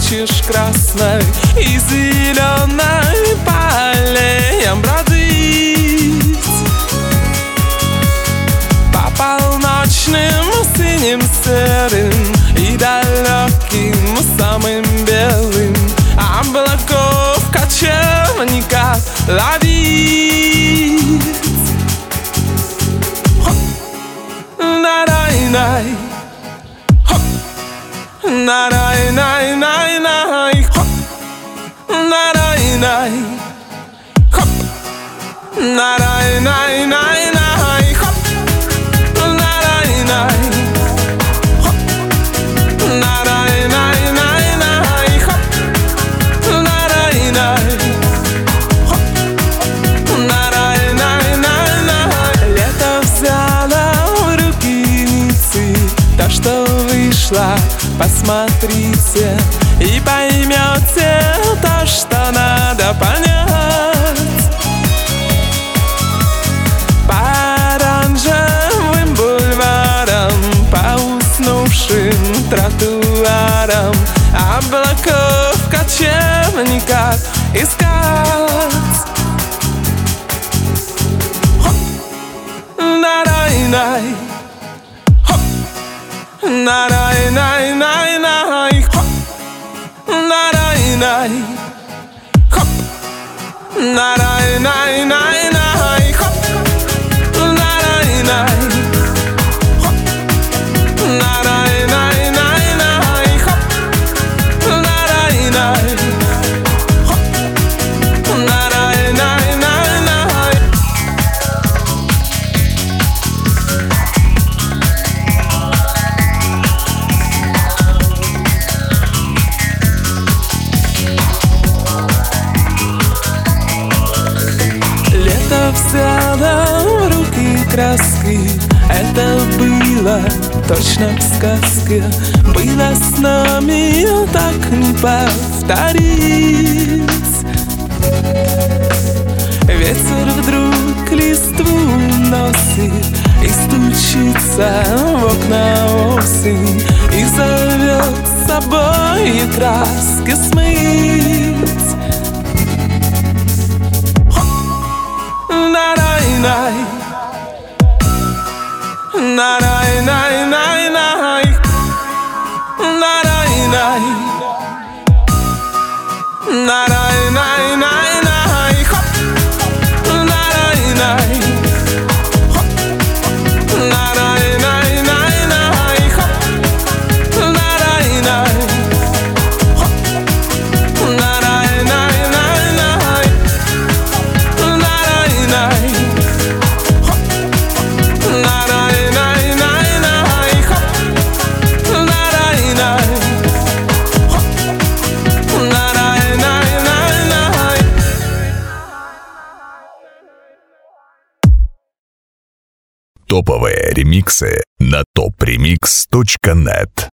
хочешь красной и зеленой по аллеям бродить, по полночным синим серым и далеким самым белым облаков кочевника ловить. На-рай-най, на-рай-най-най-най, на-рай-най, на-рай-най-най-най, на-рай-най, на-рай-най-най-най, на-рай-най. Лето взяло в руки Ниццы, то, что вышла, посмотрите и поймете то, что надо понять. По оранжевым бульварам, по уснувшим тротуарам облаков кочевника искать. На-рай-най, на-рай-най-най-най, на-рай-най, на-рай-най-най-най, на-рай-най, на-рай-най-най-най, на-рай-най. Взяла в руки краски, это было точно в сказке, было с нами так не повторить. Ветер вдруг листву носит и стучится в окна осень и зовет с собой краски смыть. На-рай-най, на-рай-най-най-най, на-рай-най, на-рай-най-най-най, на-рай-най, на-рай-най-най-най, на-рай-най. Топовые ремиксы на topremix.net.